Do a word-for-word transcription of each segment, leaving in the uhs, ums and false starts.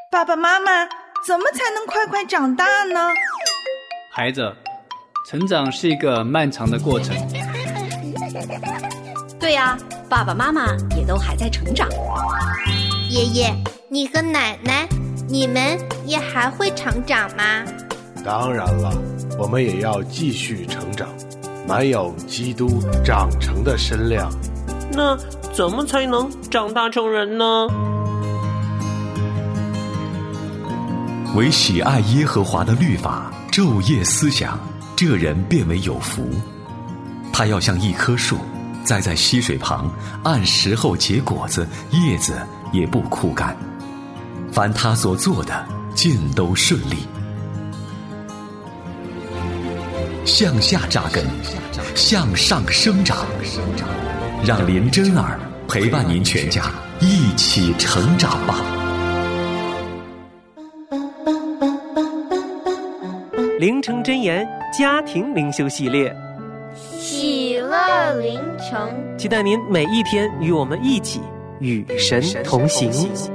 爸爸妈妈，怎么才能快快长大呢？ 孩子，成长是一个漫长的过程。 对呀，爸爸妈妈也都还在成长。 爷爷，你和奶奶，你们也还会成长吗？ 当然了，我们也要继续成长，满有基督长成的身量。 那怎么才能长大成人呢？ 唯喜爱耶和华的律法，昼夜思想，这人便为有福。他要像一棵树，栽在溪水旁，按时候结果子，叶子也不枯干。凡他所做的，尽都顺利。向下扎根，向上生长，让林真儿陪伴您全家一起成长吧。 灵城真言家庭灵修系列， 喜乐灵城， 期待您每一天与我们一起与神同行。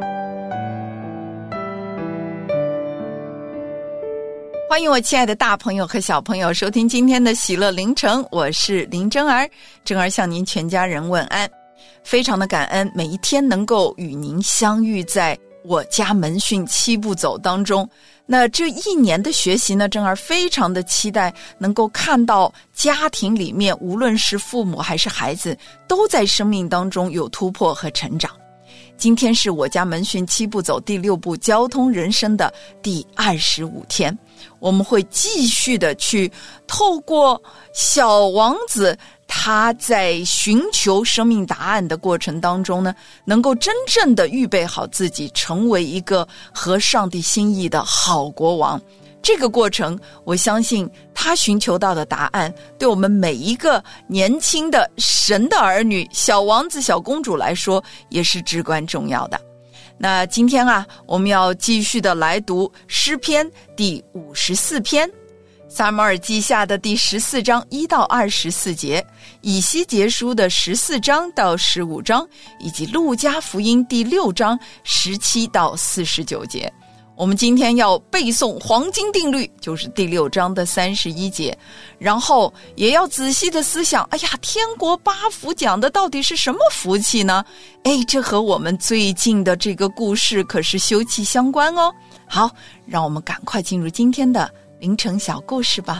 欢迎我亲爱的大朋友和小朋友收听今天的喜乐灵城，我是林真儿，真儿向您全家人问安。非常的感恩每一天能够与您相遇在我家门训七步走当中。那这一年的学习呢，真儿非常的期待能够看到家庭里面无论是父母还是孩子都在生命当中有突破和成长。今天是我家门训七步走第六步交通人生的第二十五天，我们会继续的去透过小王子他在寻求生命答案的过程当中呢，能够真正的预备好自己成为一个合上帝心意的好国王。这个过程我相信他寻求到的答案对我们每一个年轻的神的儿女，小王子小公主来说也是至关重要的。那今天啊，我们要继续的来读诗篇第五十四篇，撒母耳记下的第十四章一到二十四节，以西结书的十四章到十五章，以及路加福音第六章十七到四十九节。我们今天要背诵黄金定律，就是第六章的三十一节，然后也要仔细的思想，哎呀，天国八福讲的到底是什么福气呢？哎，这和我们最近的这个故事可是休戚相关哦。好，让我们赶快进入今天的凌晨小故事吧。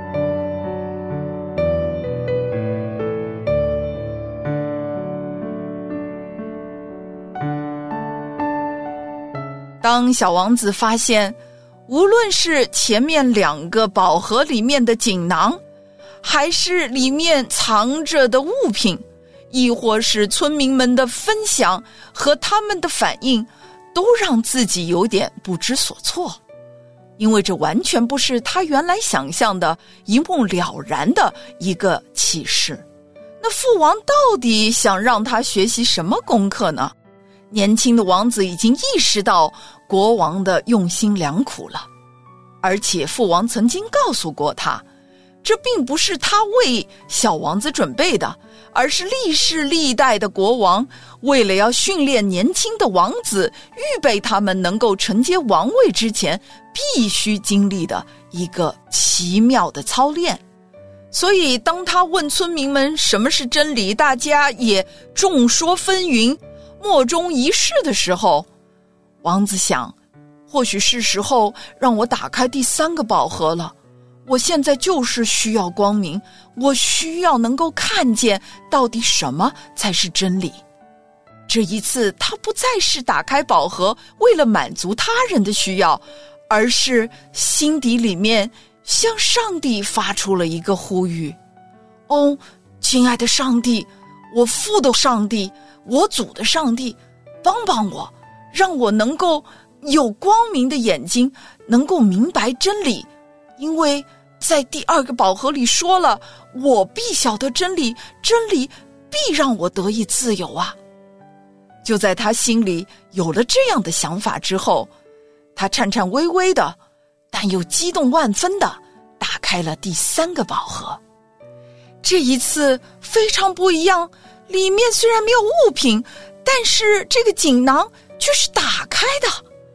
当小王子发现，无论是前面两个宝盒里面的锦囊，还是里面藏着的物品，亦或是村民们的分享和他们的反应，都让自己有点不知所措。因为这完全不是他原来想象的一目了然的一个启示。那父王到底想让他学习什么功课呢？年轻的王子已经意识到国王的用心良苦了，而且父王曾经告诉过他，这并不是他为小王子准备的，而是历世历代的国王为了要训练年轻的王子，预备他们能够承接王位之前必须经历的一个奇妙的操练。所以当他问村民们什么是真理，大家也众说纷纭，莫衷一是的时候，王子想，或许是时候让我打开第三个宝盒了。我现在就是需要光明，我需要能够看见到底什么才是真理。这一次他不再是打开宝盒为了满足他人的需要，而是心底里面向上帝发出了一个呼吁。哦，亲爱的上帝，我父的上帝，我主的上帝，帮帮我，让我能够有光明的眼睛，能够明白真理。因为在第二个宝盒里说了，我必晓得真理，真理必让我得以自由啊。就在他心里有了这样的想法之后，他颤颤巍巍的，但又激动万分的打开了第三个宝盒。这一次非常不一样，里面虽然没有物品，但是这个锦囊却是打开的。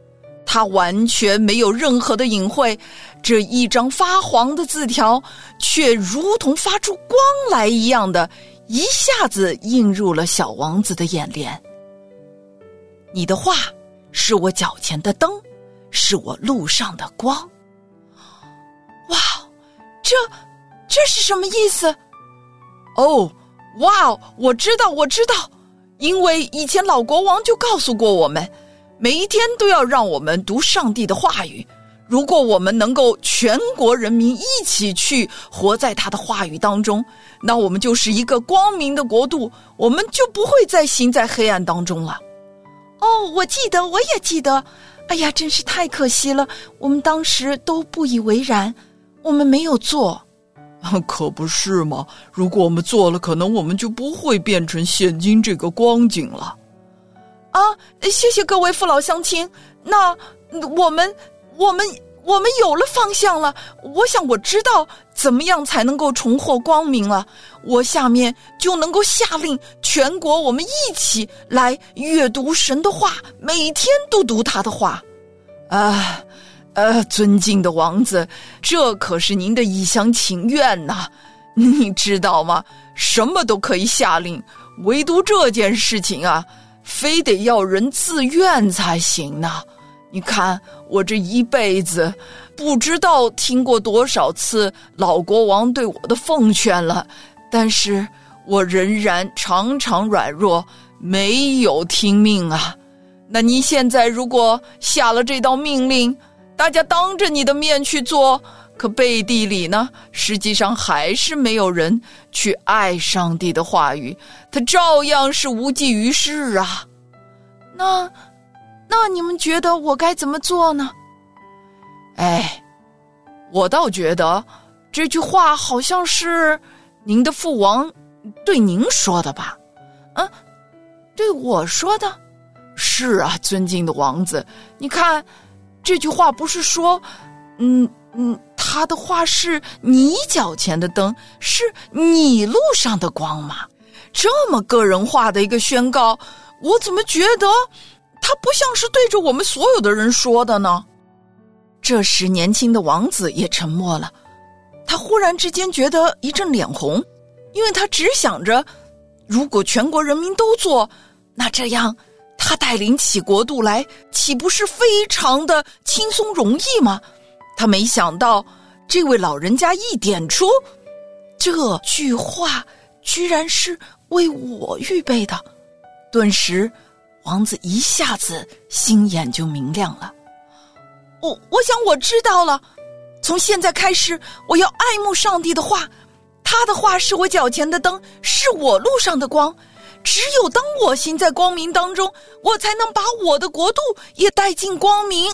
它完全没有任何的隐晦，这一张发黄的字条却如同发出光来一样的，一下子映入了小王子的眼帘。你的话是我脚前的灯，是我路上的光。哇，这这是什么意思？哦，哇，我知道我知道，因为以前老国王就告诉过我们，每一天都要让我们读上帝的话语，如果我们能够全国人民一起去活在他的话语当中，那我们就是一个光明的国度，我们就不会再行在黑暗当中了。哦，我记得，我也记得。哎呀，真是太可惜了，我们当时都不以为然，我们没有做。 可不是嘛，如果我们做了，可能我们就不会变成现今这个光景了。 啊，谢谢各位父老乡亲，那我们我们我们有了方向了，我想我知道怎么样才能够重获光明了，我下面就能够下令全国我们一起来阅读神的话，每天都读他的话。啊呃，尊敬的王子，这可是您的一厢情愿呐，你知道吗？什么都可以下令，唯独这件事情啊，非得要人自愿才行呢。你看我这一辈子不知道听过多少次老国王对我的奉劝了，但是我仍然常常软弱，没有听命啊。那你现在如果下了这道命令，大家当着你的面去做，可背地里呢，实际上还是没有人去爱上帝的话语，它照样是无济于事啊。那那你们觉得我该怎么做呢？哎，我倒觉得这句话好像是您的父王对您说的吧？嗯，对我说的？是啊，尊敬的王子，你看这句话不是说嗯嗯，他的话是你脚前的灯，是你路上的光吗？这么个人化的一个宣告，我怎么觉得他不像是对着我们所有的人说的呢？这时年轻的王子也沉默了，他忽然之间觉得一阵脸红，因为他只想着如果全国人民都做，那这样他带领起国度来岂不是非常的轻松容易吗？他没想到这位老人家一点出，这句话居然是为我预备的。顿时王子一下子心眼就明亮了。我我想我知道了，从现在开始我要爱慕上帝的话，他的话是我脚前的灯，是我路上的光。只有当我行在光明当中，我才能把我的国度也带进光明。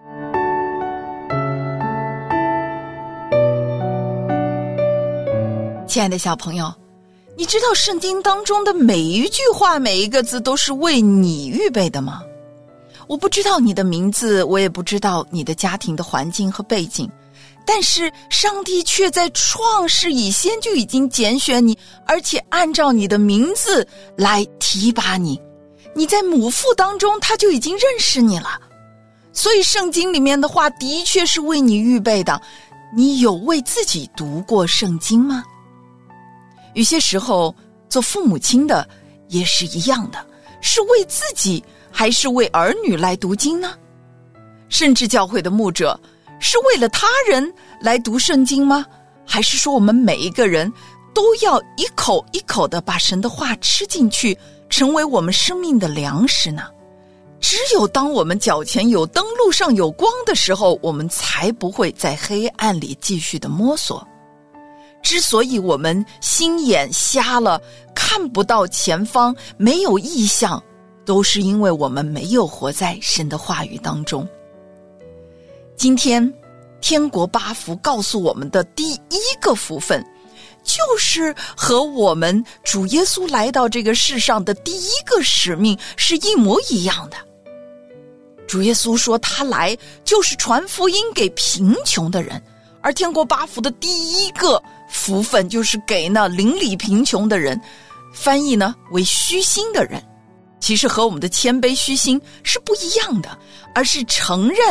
亲爱的小朋友，你知道圣经当中的每一句话每一个字都是为你预备的吗？我不知道你的名字，我也不知道你的家庭的环境和背景，但是上帝却在创世以先就已经拣选你，而且按照你的名字来提拔你。你在母腹当中他就已经认识你了，所以圣经里面的话的确是为你预备的。你有为自己读过圣经吗？有些时候做父母亲的也是一样的，是为自己还是为儿女来读经呢？甚至教会的牧者是为了他人来读圣经吗？还是说我们每一个人都要一口一口的把神的话吃进去，成为我们生命的粮食呢？只有当我们脚前有灯，路上有光的时候，我们才不会在黑暗里继续的摸索。之所以我们心眼瞎了，看不到前方，没有意向，都是因为我们没有活在神的话语当中。今天天国八福告诉我们的第一个福分，就是和我们主耶稣来到这个世上的第一个使命是一模一样的。主耶稣说他来就是传福音给贫穷的人，而天国八福的第一个福分就是给那邻里贫穷的人，翻译呢为虚心的人。其实和我们的谦卑虚心是不一样的，而是承认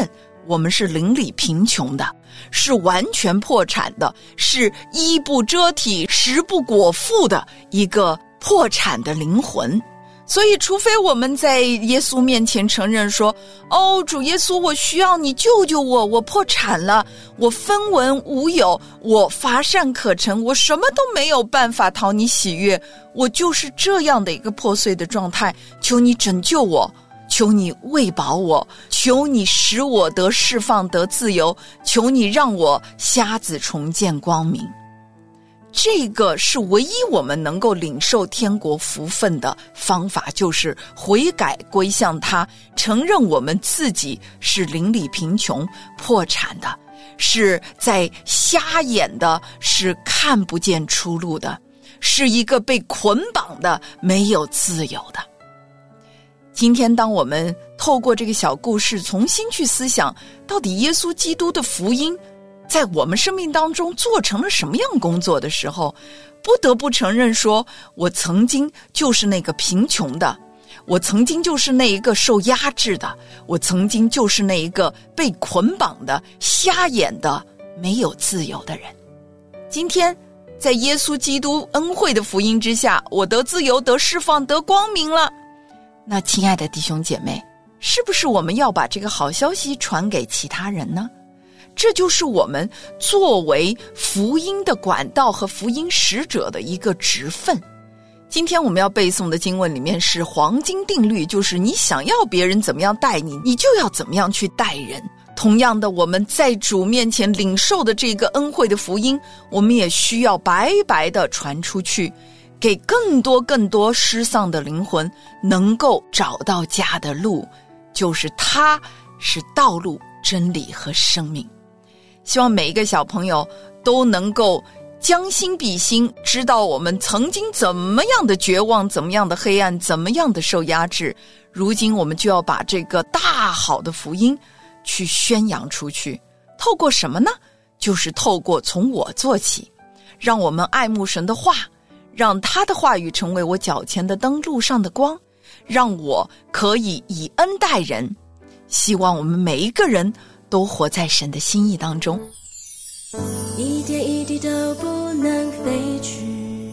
我们是邻里贫穷的，是完全破产的，是衣不遮体食不果腹的一个破产的灵魂。所以除非我们在耶稣面前承认说，哦，主耶稣，我需要你救救我，我破产了，我分文无有，我乏善可陈，我什么都没有办法讨你喜悦，我就是这样的一个破碎的状态，求你拯救我，求你喂饱我，求你使我得释放得自由，求你让我瞎子重见光明。这个是唯一我们能够领受天国福分的方法，就是悔改归向他，承认我们自己是邻里贫穷破产的，是在瞎眼的，是看不见出路的，是一个被捆绑的，没有自由的。今天当我们透过这个小故事重新去思想，到底耶稣基督的福音在我们生命当中做成了什么样工作的时候，不得不承认说，我曾经就是那个贫穷的，我曾经就是那一个受压制的，我曾经就是那一个被捆绑的、瞎眼的、没有自由的人。今天在耶稣基督恩惠的福音之下，我得自由、得释放、得光明了。那亲爱的弟兄姐妹，是不是我们要把这个好消息传给其他人呢？这就是我们作为福音的管道和福音使者的一个职分。今天我们要背诵的经文里面是黄金定律，就是你想要别人怎么样待你，你就要怎么样去待人。同样的，我们在主面前领受的这个恩惠的福音，我们也需要白白的传出去，给更多更多失丧的灵魂能够找到家的路，就是他是道路、真理和生命。希望每一个小朋友都能够将心比心，知道我们曾经怎么样的绝望，怎么样的黑暗，怎么样的受压制，如今我们就要把这个大好的福音去宣扬出去。透过什么呢？就是透过从我做起，让我们爱慕神的话，让他的话语成为我脚前的灯，路上的光，让我可以以恩待人。希望我们每一个人都活在神的心意当中， 一点一滴都不能飞去，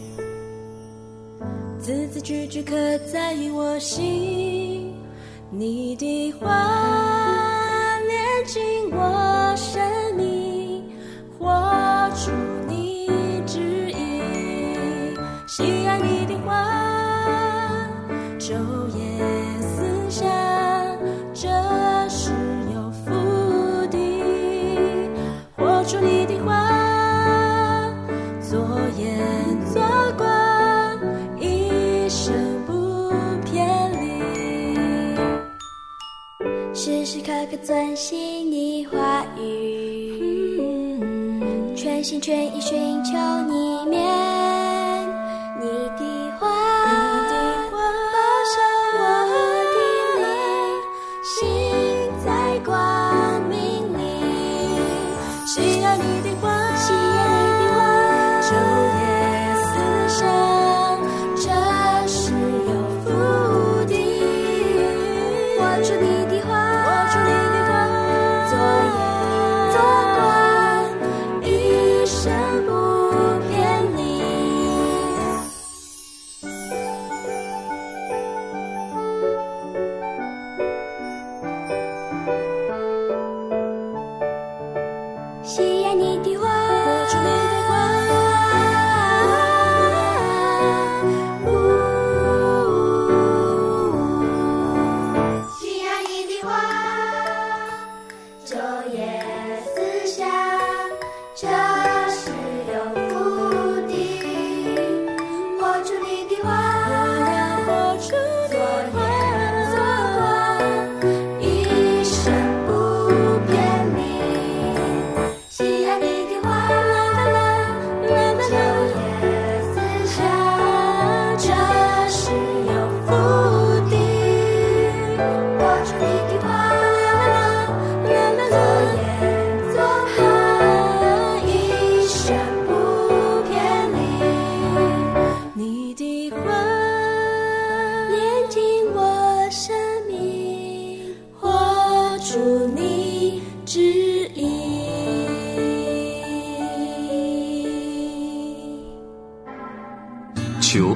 字字句句刻在我心，你的话炼尽我生命，活出你旨意，喜爱你的话，昼夜思想，这是有福的，活出你的话，做盐做光，一生不偏离，时时刻刻遵行你话语，全心全意寻求你面，你的话保守我的灵，行在光明里，喜爱你的话，喜爱你的话，昼夜思想，这是有福的，活出你的话，活出你的话，做盐做光，一生不偏离。喜爱你的话，活出你的话，喜爱你的话，昼夜思想，这是有福的，活出你的话，活出你的话，做光，一生不偏离，喜爱你的话，昼夜思想，这是有福的，活出你的话，做盐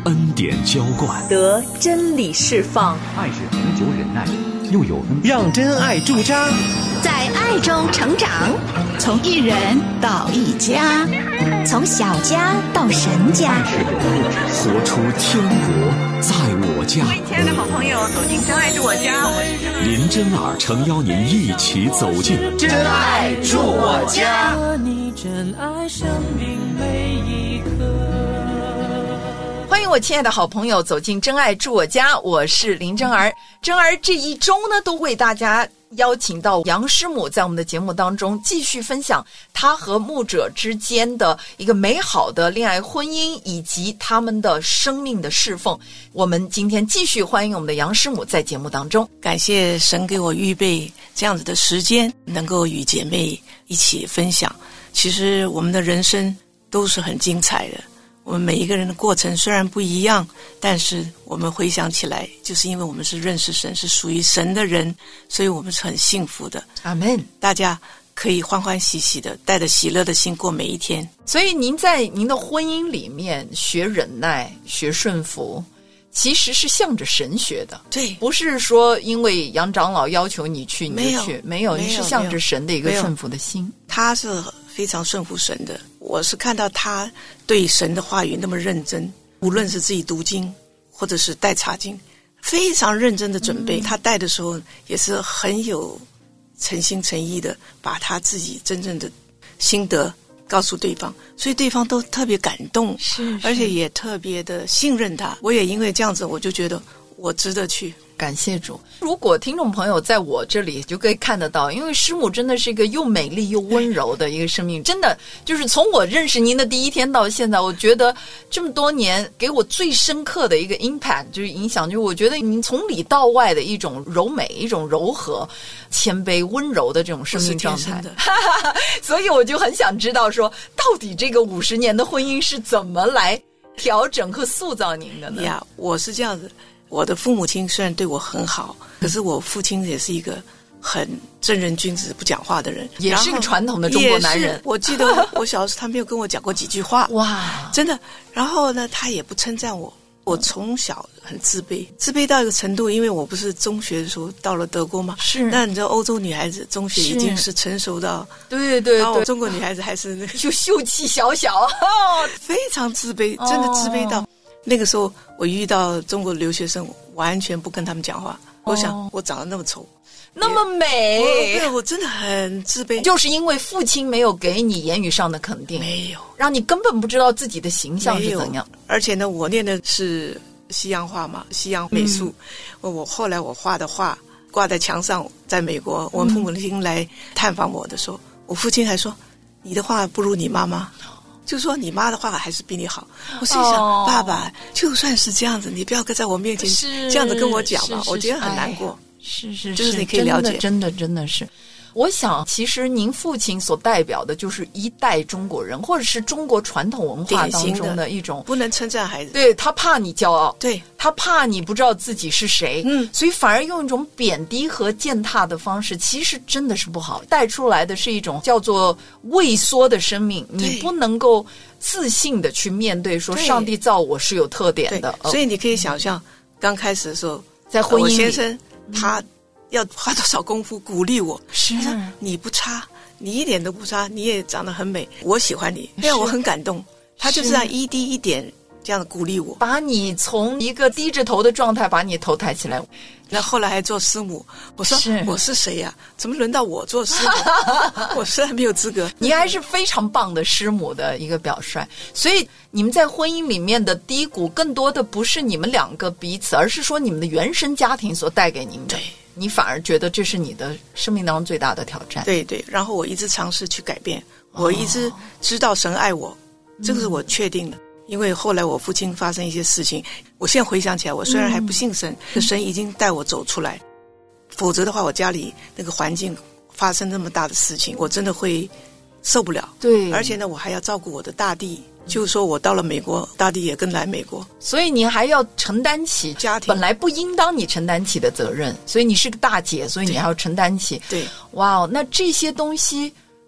恩典浇灌， 得真理释放。 爱是恒久忍耐，又有恩， 让真爱驻扎， 在爱中成长， 从一人到一家， 从小家到神家， 活出天国在我家。 各位亲爱的好朋友，走进真爱住我家，我是林真儿诚邀您一起走进真爱住我家。 你真爱生命每一刻。 欢迎我亲爱的好朋友走进真爱住我家，我是林真儿。真儿这一周呢，都为大家邀请到杨师母在我们的节目当中继续分享她和牧者之间的一个美好的恋爱婚姻以及他们的生命的侍奉。我们今天继续欢迎我们的杨师母在节目当中。 感谢神给我预备这样子的时间，能够与姐妹一起分享。其实我们的人生都是很精彩的，我们每一个人的过程虽然不一样，但是我们回想起来，就是因为我们是认识神，是属于神的人，所以我们是很幸福的。 阿们。 大家可以欢欢喜喜的带着喜乐的心过每一天。 所以您在您的婚姻里面学忍耐，学顺服，其实是向着神学的。 对， 不是说因为杨长老要求你去你就去，没有， 没有， 你是向着神的一个顺服的心。 他是非常顺服神的，我是看到他对神的话语那么认真，无论是自己读经或者是带查经，非常认真的准备、嗯、他带的时候也是很有诚心诚意的把他自己真正的心得告诉对方，所以对方都特别感动， 是， 而且也特别的信任他。我也因为这样子，我就觉得我值得去。 感谢主。如果听众朋友在我这里就可以看得到，因为师母真的是一个又美丽又温柔的一个生命，真的就是从我认识您的第一天到现在，我觉得这么多年给我最深刻的一个 impact 就是影响，就是我觉得您从里到外的一种柔美，一种柔和、谦卑、温柔的这种生命状态。所以我就很想知道说，到底这个五十年的婚姻是怎么来调整和塑造您的呢？ 呀，我是这样子。我的父母亲虽然对我很好，可是我父亲也是一个很正人君子不讲话的人， 也是个传统的中国男人。 我记得我小时候他没有跟我讲过几句话， 哇， 真的。然后呢，他也不称赞我。我从小很自卑，自卑到一个程度，因为我不是中学的时候到了德国嘛， 是。 那你知道欧洲女孩子中学已经是成熟到， 对对对， 然后中国女孩子还是那个就秀气小小， 非常自卑，真的自卑到、哦、那个时候我遇到中国留学生，完全不跟他们讲话。我想我长得那么丑， 那么美， 对，我真的很自卑， 就是因为父亲没有给你言语上的肯定， 没有， 让你根本不知道自己的形象是怎样。 而且呢，我念的是西洋画嘛，西洋美术、嗯、我后来我画的画挂在墙上，在美国我父母亲来探访我的时候、嗯、我父亲还说你的画不如你妈妈，就说你妈的话还是比你好。我心想、哦、爸爸就算是这样子，你不要在我面前这样子跟我讲嘛，我觉得很难过。 是是是， 就是你可以了解， 真的真的真的是。我想其实您父亲所代表的就是一代中国人，或者是中国传统文化当中的一种， 不能称赞孩子， 对，他怕你骄傲， 对， 他怕你不知道自己是谁， 嗯， 所以反而用一种贬低和践踏的方式，其实真的是不好，带出来的是一种叫做畏缩的生命，你不能够自信的去面对说上帝造我是有特点的、 哦、所以你可以想象刚开始的时候在婚姻里、呃、 我先生他要花多少功夫鼓励我， 是他说你不差，你一点都不差，你也长得很美，我喜欢你，让我很感动。他就这样一滴一点这样鼓励我， 把你从一个低着头的状态把你头抬起来。 那后来还做师母，我说是我是谁呀、啊？怎么轮到我做师母？我虽然没有资格。 你还是非常棒的师母的一个表率。所以你们在婚姻里面的低谷，更多的不是你们两个彼此，而是说你们的原生家庭所带给您的。 对， 你反而觉得这是你的生命当中最大的挑战。 对对，然后我一直尝试去改变，我一直知道神爱我，哦、这个是我确定的。嗯，因为后来我父亲发生一些事情，我现在回想起来，我虽然还不信神，可、嗯、神已经带我走出来，否则的话我家里那个环境发生那么大的事情，我真的会受不了。 对， 而且呢我还要照顾我的大弟，就是说我到了美国，大弟也跟来美国， 所以你还要承担起家庭本来不应当你承担起的责任，所以你是个大姐，所以你还要承担起。 对， 哇，那这些东西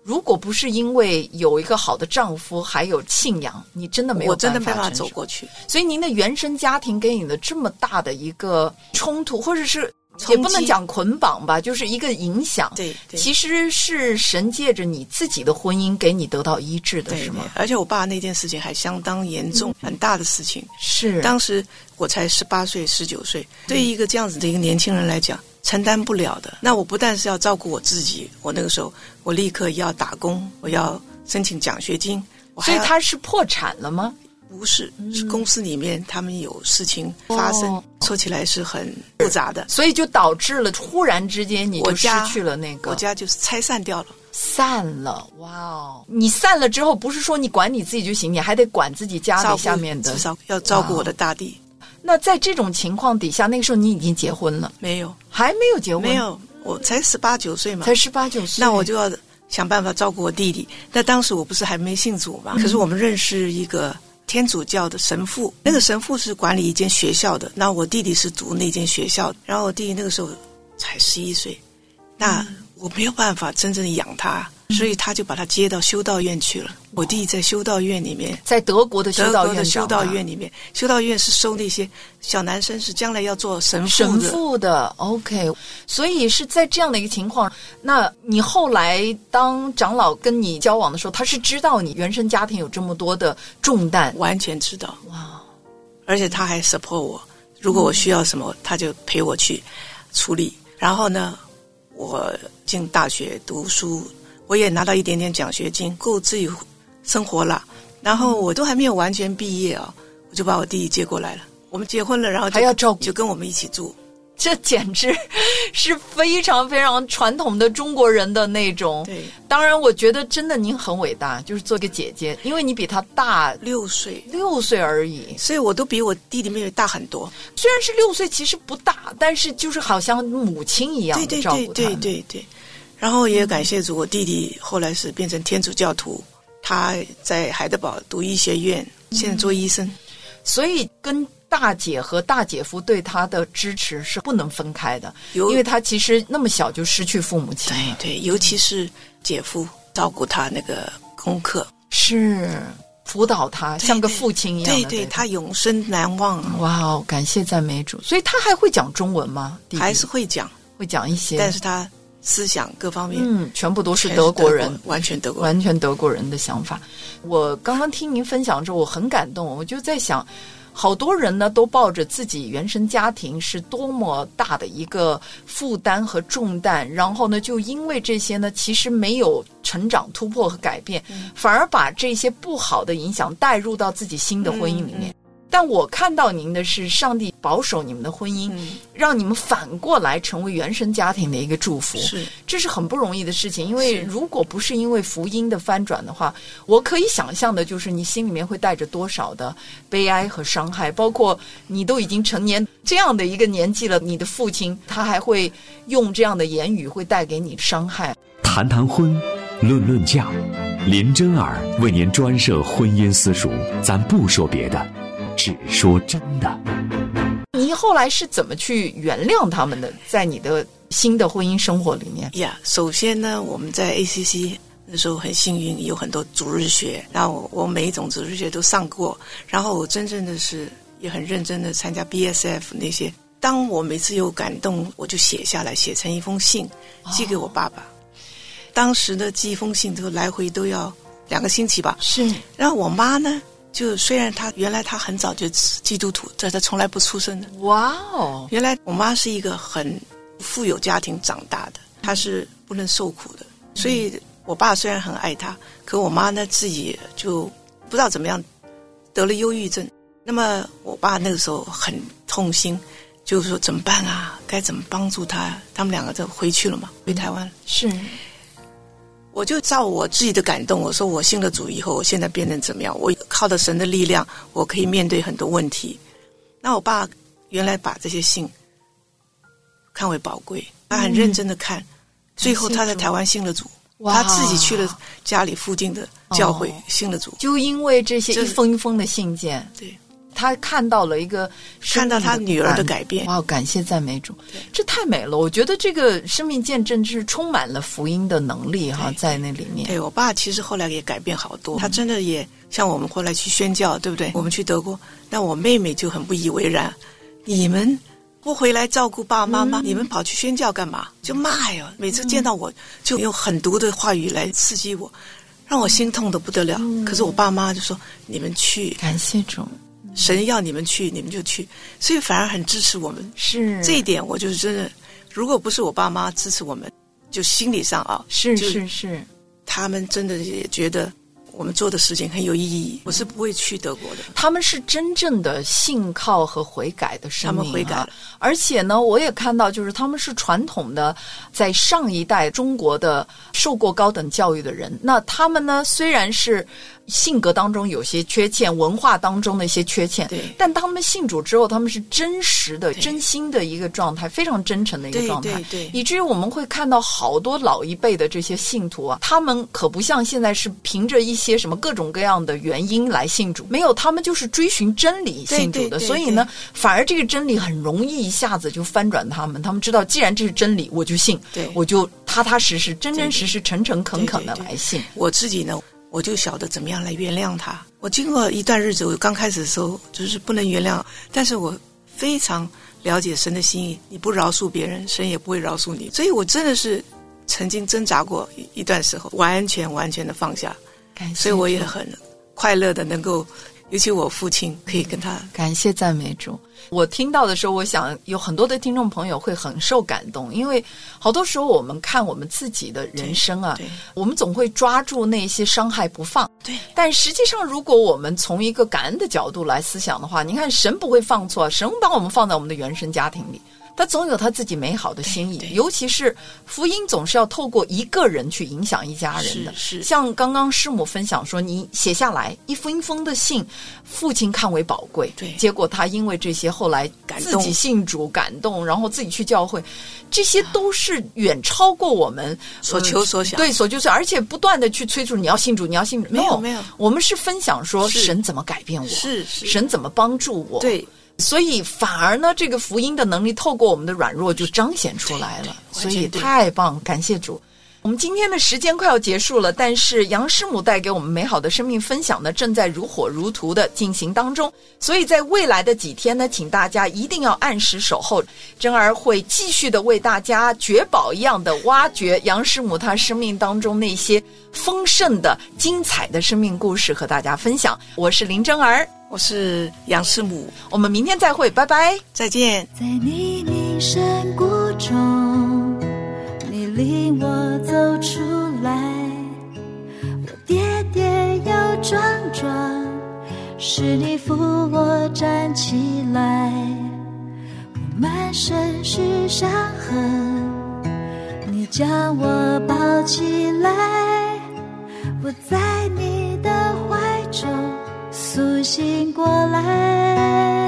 如果不是因为有一个好的丈夫，还有信仰，你真的没有办法， 我真的没办法走过去。 所以您的原生家庭给你的这么大的一个冲突，或者是也不能讲捆绑吧，就是一个影响。 对，对， 其实是神借着你自己的婚姻给你得到医治的， 对， 是吗？ 而且我爸那件事情还相当严重，嗯、很大的事情。 是， 当时我才十八岁、十九岁，对于一个这样子的一个年轻人来讲，承担不了的。那我不但是要照顾我自己，我那个时候我立刻要打工，我要申请奖学金。 所以他是破产了吗？ 不是，是公司里面他们有事情发生，哦、说起来是很复杂的， 所以就导致了忽然之间你就失去了那个， 我家就是拆散掉了， 散了。哇哦！你散了之后，不是说你管你自己就行，你还得管自己家里下面的， 至少要照顾我的大弟。 那在这种情况底下，那个时候你已经结婚了？ 没有， 还没有结婚？ 没有，我才十八九岁嘛， 才十八九岁， 那我就要想办法照顾我弟弟。那当时我不是还没信主嘛，嗯、可是我们认识一个天主教的神父，那个神父是管理一间学校的，那我弟弟是读那间学校的，然后我弟弟那个时候才十一岁，那我没有办法真正养他，所以他就把他接到修道院去了。我弟在修道院里面， 在德国的修道院， 德国的修道院里面，修道院是收那些小男生，是将来要做神父的。 神父的 ，OK。所以是在这样的一个情况，那你后来当长老跟你交往的时候，他是知道你原生家庭有这么多的重担， 完全知道。哇！而且他还 support 我，如果我需要什么，他就陪我去处理。然后呢，我进大学读书，我也拿到一点点奖学金，够自己生活了。然后我都还没有完全毕业啊，我就把我弟弟接过来了。我们结婚了，然后就还要照顾， 就跟我们一起住。 这简直是非常非常传统的中国人的那种。 对， 当然我觉得真的您很伟大，就是做个姐姐，因为你比他大六岁， 六岁而已， 所以我都比我弟弟妹妹大很多。 虽然是六岁，其实不大，但是就是好像母亲一样的照顾他。 对对对对对。然后也感谢主，我弟弟后来是变成天主教徒，他在海德堡读医学院，现在做医生。嗯、 所以跟大姐和大姐夫对他的支持是不能分开的，因为他其实那么小就失去父母亲了。 对对，尤其是姐夫照顾他那个功课， 是辅导他，像个父亲一样的。 对 对, 对, 对，他永生难忘。 哇哦，感谢赞美主！所以他还会讲中文吗？弟弟还是会讲， 会讲一些， 但是他思想各方面， 嗯，全部都是德国人， 完全德国， 完全德国人的想法。我刚刚听您分享之后，我很感动，我就在想。好多人呢都抱着自己原生家庭是多么大的一个负担和重担，然后呢就因为这些呢其实没有成长突破和改变，嗯、反而把这些不好的影响带入到自己新的婚姻里面。嗯嗯但我看到您的是上帝保守你们的婚姻，嗯、让你们反过来成为原生家庭的一个祝福， 是这是很不容易的事情。因为如果不是因为福音的翻转的话，我可以想象的就是你心里面会带着多少的悲哀和伤害，包括你都已经成年这样的一个年纪了，你的父亲他还会用这样的言语会带给你伤害。 谈谈婚，论论嫁，林真儿为您专设婚姻私塾，咱不说别的，只说真的。 你后来是怎么去原谅他们的，在你的新的婚姻生活里面？ 呀、yeah, 首先呢，我们在 A C C 那时候很幸运，有很多主日学，然后我每一种主日学都上过，然后我真正的是也很认真的参加 B S F 那些。当我每次有感动，我就写下来，写成一封信寄给我爸爸。哦、当时的寄一封信都来回都要两个星期吧。 是。 然后我妈呢，就虽然她原来她很早就基督徒，这她从来不出声的。 哇哦！ 原来我妈是一个很富有家庭长大的，她是不能受苦的，所以我爸虽然很爱她，可我妈呢自己就不知道怎么样得了忧郁症。那么我爸那个时候很痛心，就是说怎么办啊？该怎么帮助他？他们两个就回去了嘛，回台湾。 是。 我就照我自己的感动，我说我信了主以后，我现在变成怎么样？我靠着神的力量，我可以面对很多问题。那我爸原来把这些信看为宝贵，他很认真的看，嗯、最后他在台湾信了主，他自己去了家里附近的教会、哦、信了主。 就因为这些一封一封的信件， 对， 他看到了一个看到他女儿的改变。 哇，感谢赞美主，这太美了！我觉得这个生命见证是充满了福音的能力哈，在那里面。 对，我爸其实后来也改变好多，他真的也像我们后来去宣教，对不对？我们去德国，那我妹妹就很不以为然，你们不回来照顾爸爸妈妈、嗯、你们跑去宣教干嘛？就骂呀，每次见到我就用狠毒的话语来刺激我，让我心痛得不得了、嗯、可是我爸妈就说你们去， 感谢主， 神要你们去你们就去，所以反而很支持我们。 是这一点我就是真的，如果不是我爸妈支持我们，就心理上啊， 是是是， 他们真的也觉得我们做的事情很有意义，我是不会去德国的。 他们是真正的信靠和悔改的生命、啊、 他们悔改了， 而且呢我也看到就是他们是传统的在上一代中国的受过高等教育的人，那他们呢虽然是性格当中有些缺陷，文化当中的一些缺陷， 对， 但他们信主之后，他们是真实的真心的一个状态，非常真诚的一个状态， 对对对， 以至于我们会看到好多老一辈的这些信徒啊，他们可不像现在是凭着一些什么各种各样的原因来信主，没有，他们就是追寻真理信主的， 对对对对， 所以呢反而这个真理很容易一下子就翻转他们，他们知道既然这是真理我就信， 对， 我就踏踏实实真真实实诚诚恳恳的来信。 对对对，我自己呢我就晓得怎么样来原谅他。我经过一段日子，我刚开始的时候就是不能原谅，但是我非常了解神的心意，你不饶恕别人，神也不会饶恕你。所以我真的是曾经挣扎过一段时候，完全完全的放下。所以我也很快乐的能够，尤其我父亲可以跟他感谢赞美主。我听到的时候，我想有很多的听众朋友会很受感动，因为好多时候我们看我们自己的人生啊，我们总会抓住那些伤害不放， 对。 但实际上，如果我们从一个感恩的角度来思想的话，你看神不会放错，神把我们放在我们的原生家庭里。他总有他自己美好的心意，尤其是福音总是要透过一个人去影响一家人的。 是是， 像刚刚师母分享说，你写下来一封一封的信，父亲看为宝贵， 对， 结果他因为这些后来自己信主感动，然后自己去教会，这些都是远超过我们所求所想， 呃、对所求所，而且不断的去催促你要信主，你要信主， 没有没有， 我们是分享说神怎么改变我， 是是， 神怎么帮助我， 对。 所以反而呢，这个福音的能力透过我们的软弱就彰显出来了，所以太棒，感谢主。我们今天的时间快要结束了，但是杨师母带给我们美好的生命分享呢，正在如火如荼的进行当中。所以在未来的几天呢，请大家一定要按时守候，珍儿会继续的为大家绝宝一样的挖掘杨师母她生命当中那些丰盛的精彩的生命故事和大家分享。我是林珍儿， 我是杨师母， 我们明天再会，拜拜， 再见。 在泥泞深谷中，你领我走出来，我跌跌又撞撞，是你扶我站起来，我满身是伤痕，你将我抱起来，我在你的怀中苏醒过来。